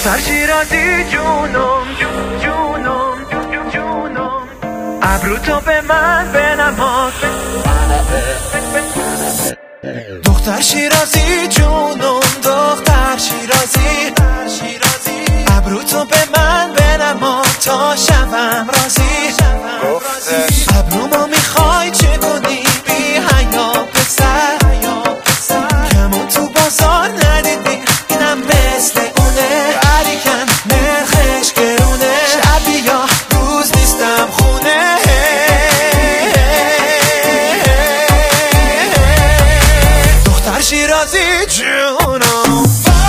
دختر شیرازی جونم جونم جونم ابرو تو به من بنما دختر شیرازی جونم دختر شیرازی ابرو تو به من بنما تا شبم راضی ابرومو میخوای چه کنی بی حیا پسر کمون تو بازار ندیدی اینم مثل اونه ولیکن نرخش گرونه شبی یا روز نیستم خونه دختر شیرازی جونم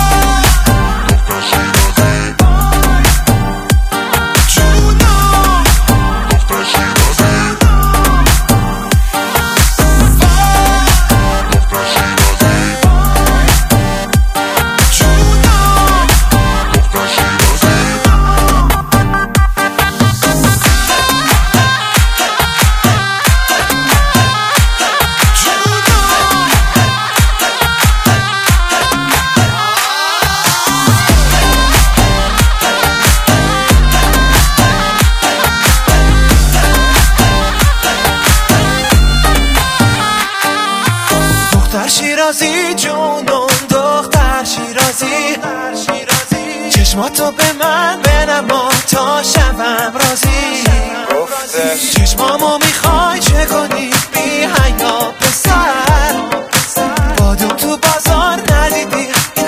دختر شیرازی جونم دختر شیرازی چشماتو به من بنما تا شبم راضی چشمامو میخوای چه کنی بی حیا پسر بادم تو بازار ندیدی